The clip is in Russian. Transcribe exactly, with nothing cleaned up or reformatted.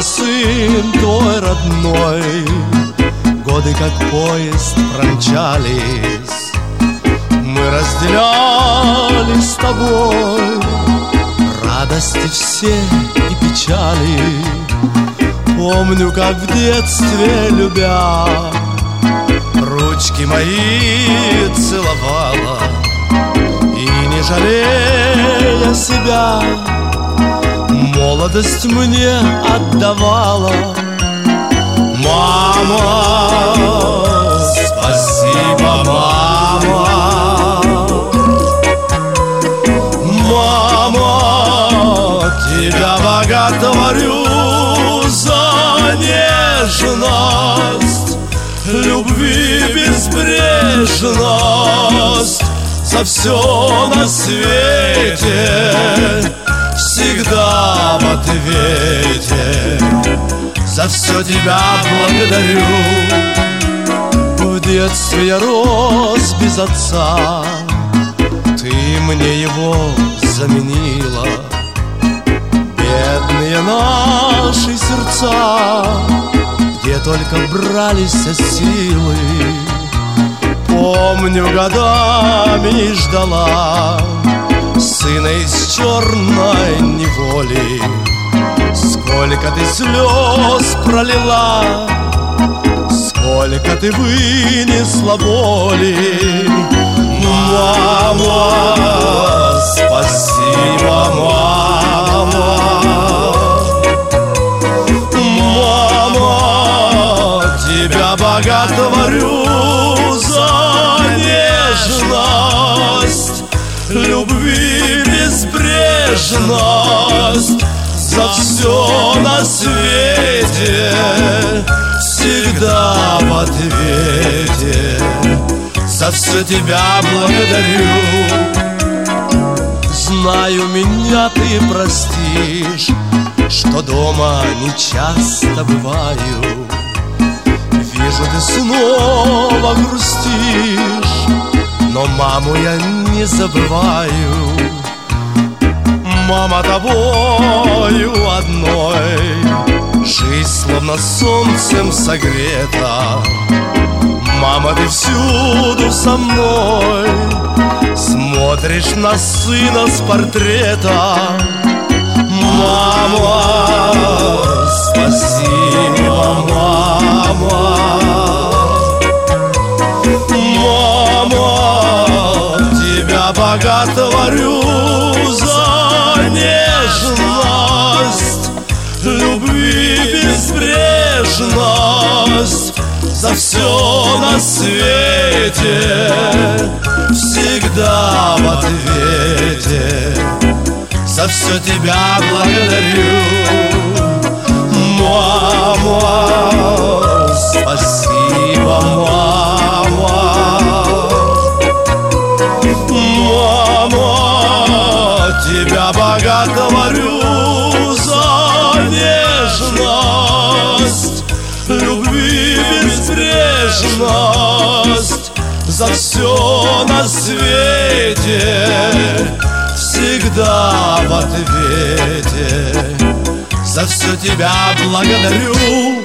сын твой родной. Годы как поезд промчались, мы разделяли с тобой радости все и печали. Помню, как в детстве, любя, ручки мои целовала и, не жалея себя, молодость мне отдавала. Мама, спасибо, мама. Мама, тебя боготворю за нежность, любви безбрежность, за все на свете, всегда в ответе. За все тебя благодарю. В детстве я рос без отца, ты мне его заменила. Бедные наши сердца, где только брались силы, помню, годами ждала сына из черной неволи. Сколько ты слез пролила, сколько ты вынесла боли. Мама, спасибо, мама. Мама, тебя боготворю за нежность, любви безбрежность, за все на свете, всегда в ответе. За все тебя благодарю. Знаю, меня ты простишь, что дома не часто бываю. Вижу, ты снова грустишь, но маму я не забываю. Мама, тобою одной жизнь словно солнцем согрета. Мама, ты всюду со мной, смотришь на сына с портрета. Мама, спасибо, мама. Мама, тебя боготворю за нежность, любви безбрежность, за все на свете, всегда в ответе. За все тебя благодарю. Мама, спасибо, мама. Мама, тебя боготворю за нежность, любви безбрежность, за все на свете, всегда в ответе. За все тебя благодарю.